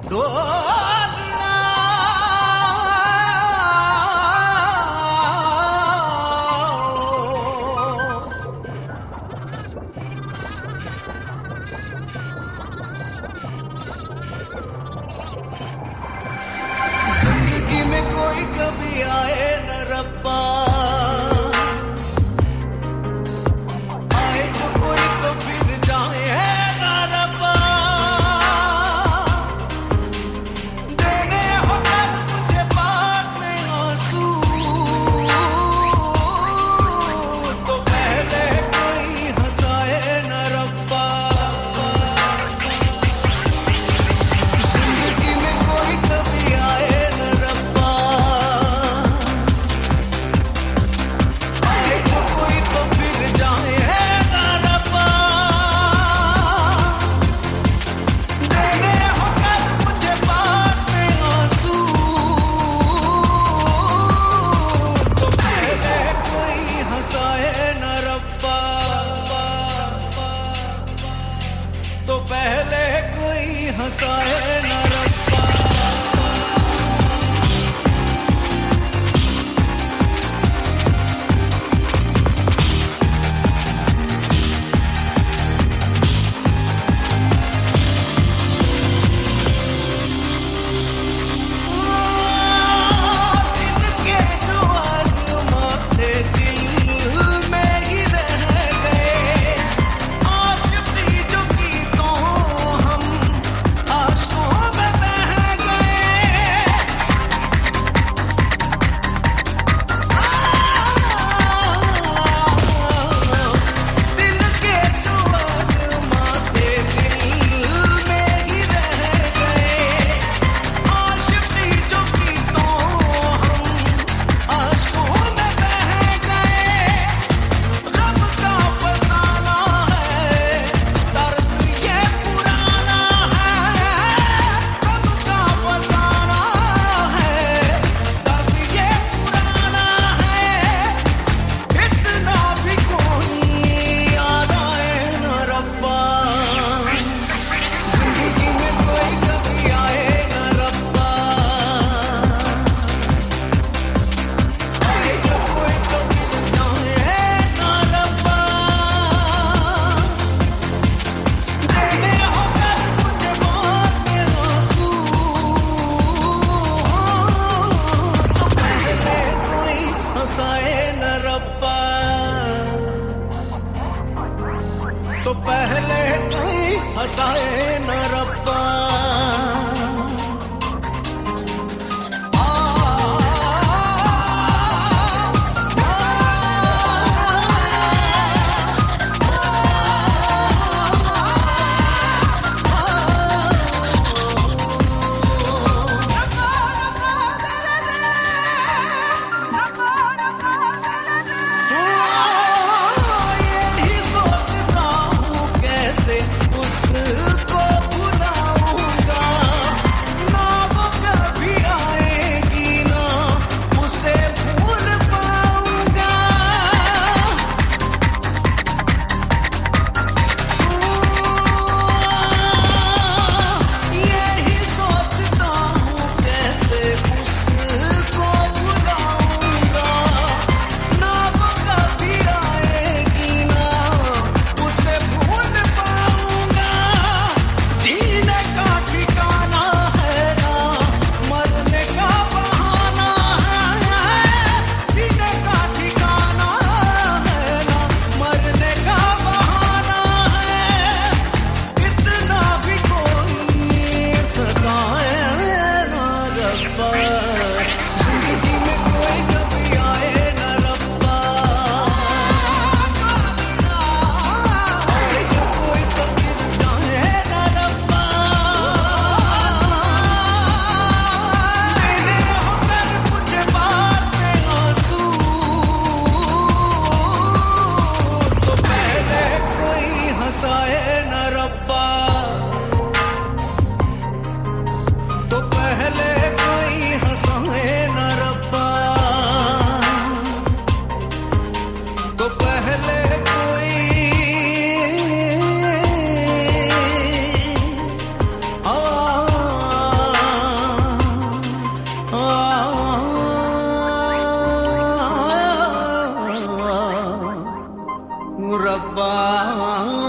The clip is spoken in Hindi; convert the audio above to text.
डोलना जिंदगी में कोई कभी आए न रब्बा, आए जो कोई तो फिर जाए न रब्बा। देने हो कर मुझे बात में आंसू, तो पहले कोई हंसाए न रब्बा। जिंदगी में कोई कभी आए न रब्बा, आए जो कोई तो फिर जाए न रब्बा। देने हो कर मुझे बात में आंसू, तो पहले कोई हंसाए न रब्बा, तो पहले कोई हंसाए न रब्बा। इनके जो अरमां थे दिल में ही रह गए, आशिकी जो की तो हम आशिकों में बह गए। दिल के जो अरमां थे दिल में ही रह गए, आशिकी जो की तो हम आशिकों में बह गए। गम का फसाना है, दर्द ये पुराना है। गम का फसाना है, दर्द ये पुराना है। इतना भी कोई याद आए न रब्बा, जिंदगी में कोई कभी आए न रब्बा। आए जो कोई तो फिर जाए न रब्बा। देने हो कर मुझे बात में आंसू, तो पहले कोई हंसाए न रब्बा, तो पहले कोई हंसाए न रब्बा। यही सोचता हूँ कैसे उसको भुलाऊंगा, ना वो कभी आएगी ना उसे भूल पाऊंगा। यही सोचता हूँ कैसे उसको भुलाऊंगा, ना वो कभी आएगी ना उसे भूल पाऊंगा। जीने का ठिकाना है ना मरने का बहाना है, जीने का ठिकाना है ना मरने का बहाना है। इतना भी कोई सताए ना रब्बा, जिंदगी में कोई कभी आए न रब्बा। आए जो कोई तो फिर जाए न रब्बा। देने हो कर मुझे बात में आंसू, तो पहले कोई हंसाए न रब्बा, तो पहले कोई हंसाए न रब्बा, तो पहले कोई आ रब्बा